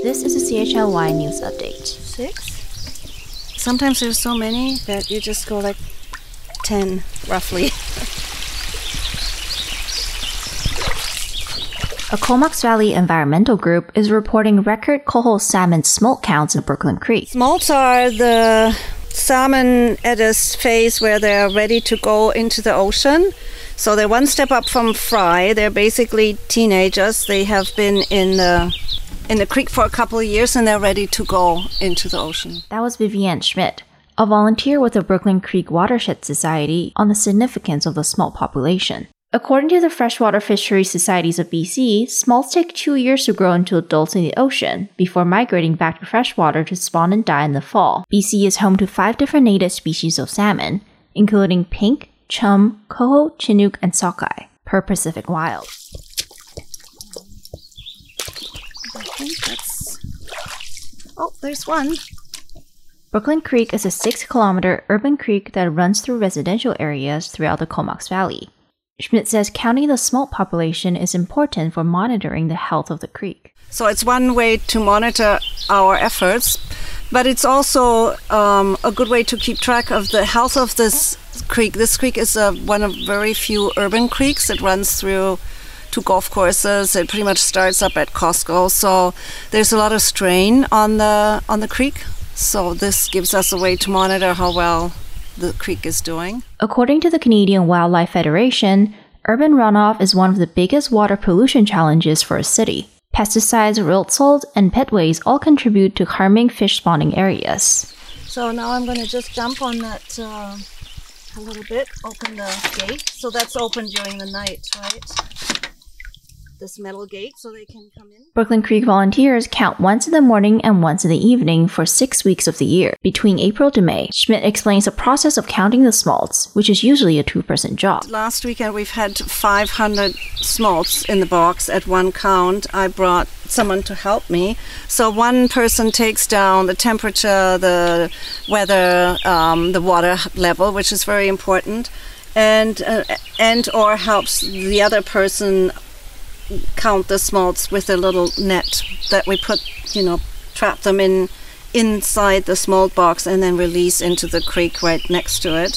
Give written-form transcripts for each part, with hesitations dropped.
This is a CHLY News Update. 6? Sometimes there's so many that you just go like 10, roughly. A Comox Valley environmental group is reporting record coho salmon smolt counts in Brooklyn Creek. Smolts are the salmon at a phase where they're ready to go into the ocean. So they're one step up from fry. They're basically teenagers. They have been in the creek for a couple of years and they're ready to go into the ocean. That was Vivienne Schmidt, a volunteer with the Brooklyn Creek Watershed Society on the significance of the smolt population. According to the Freshwater Fisheries Societies of BC, smolts take 2 years to grow into adults in the ocean before migrating back to freshwater to spawn and die in the fall. BC is home to 5 different native species of salmon, including pink, chum, coho, chinook, and sockeye, per Pacific Wild. I think that's... Oh, there's one. Brooklyn Creek is a 6-kilometer urban creek that runs through residential areas throughout the Comox Valley. Schmidt says counting the smolt population is important for monitoring the health of the creek. So it's one way to monitor our efforts, but it's also a good way to keep track of the health of this creek. This creek is one of very few urban creeks. It runs through 2 golf courses. It pretty much starts up at Costco. So there's a lot of strain on the creek. So this gives us a way to monitor how well the creek is doing. According to the Canadian Wildlife Federation, urban runoff is one of the biggest water pollution challenges for a city. Pesticides, road salt, and petways all contribute to harming fish spawning areas. So now I'm going to just jump on that a little bit, open the gate. So that's open during the night, right? This metal gate so they can come in. Brooklyn Creek volunteers count once in the morning and once in the evening for 6 weeks of the year, between April to May. Schmidt explains the process of counting the smolts, which is usually a 2-person job. Last weekend we've had 500 smolts in the box at one count. I brought someone to help me. So one person takes down the temperature, the weather, the water level, which is very important, and or helps the other person count the smolts with a little net that we put, trap them inside the smolt box and then release into the creek right next to it.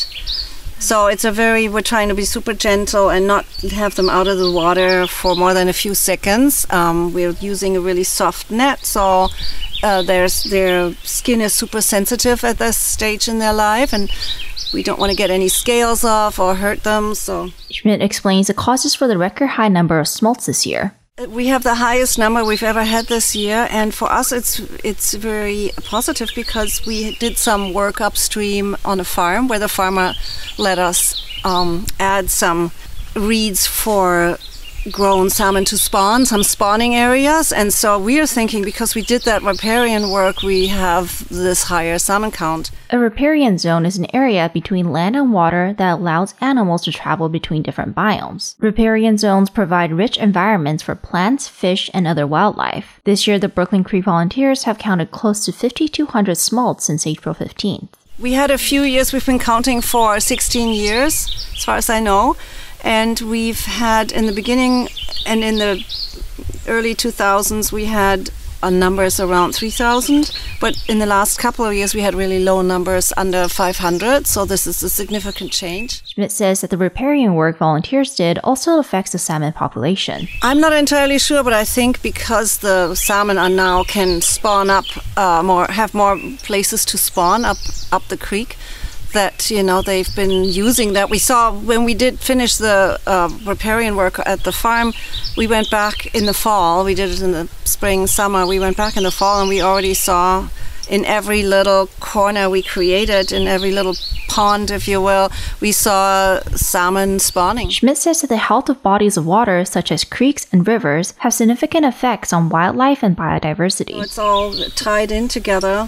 So we're trying to be super gentle and not have them out of the water for more than a few seconds. We're using a really soft net, so their skin is super sensitive at this stage in their life, and we don't want to get any scales off or hurt them. So Schmidt explains the causes for the record high number of smolts this year. We have the highest number we've ever had this year, and for us it's very positive because we did some work upstream on a farm where the farmer let us add some reeds for grown salmon to spawn, some spawning areas, and so we are thinking because we did that riparian work we have this higher salmon count. A riparian zone is an area between land and water that allows animals to travel between different biomes. Riparian zones provide rich environments for plants, fish, and other wildlife. This year, the Brooklyn Creek volunteers have counted close to 5,200 smolts since April 15th. We had a few years, we've been counting for 16 years, as far as I know. And we've had, in the beginning and in the early 2000s, we had numbers around 3,000. But in the last couple of years, we had really low numbers, under 500. So this is a significant change. Schmidt says that the riparian work volunteers did also affects the salmon population. I'm not entirely sure, but I think because the salmon are now can spawn up have more places to spawn up the creek, that they've been using that. We saw when we did finish the riparian work at the farm, we went back in the fall. We did it in the spring, summer. We went back in the fall and we already saw in every little corner we created, in every little pond, if you will, we saw salmon spawning. Schmidt says that the health of bodies of water, such as creeks and rivers, have significant effects on wildlife and biodiversity. It's all tied in together.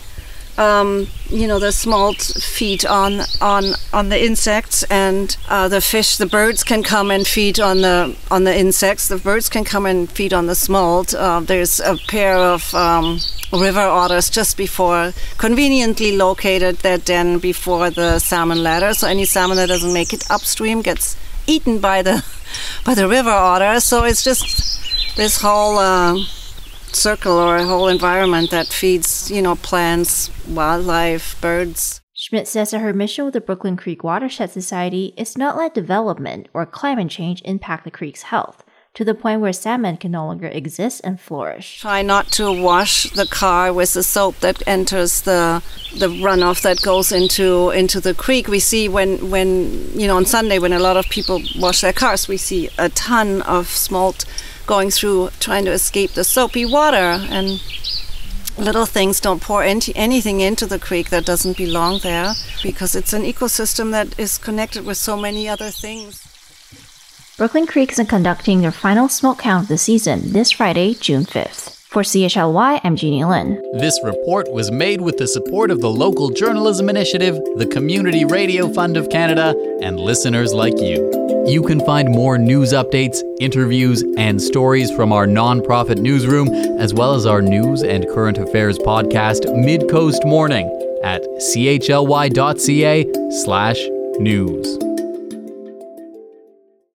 The smolt feed on the insects, and the fish, the birds can come and feed on the insects. The birds can come and feed on the smolt. There's a pair of river otters just before, conveniently located their den before the salmon ladder. So any salmon that doesn't make it upstream gets eaten by the river otter. So it's just this whole circle or a whole environment that feeds, plants, wildlife, birds. Schmidt says that her mission with the Brooklyn Creek Watershed Society is not let development or climate change impact the creek's health, to the point where salmon can no longer exist and flourish. Try not to wash the car with the soap that enters the runoff that goes into the creek. We see when on Sunday when a lot of people wash their cars, we see a ton of smolt going through trying to escape the soapy water, and little things don't pour anything into the creek that doesn't belong there, because it's an ecosystem that is connected with so many other things. Brooklyn Creek is conducting their final smolt count of the season this Friday, June 5th. For CHLY, I'm Jeannie Lin. This report was made with the support of the Local Journalism Initiative, the Community Radio Fund of Canada, and listeners like you. You can find more news updates, interviews, and stories from our nonprofit newsroom, as well as our news and current affairs podcast, Mid-Coast Morning, at chly.ca/news.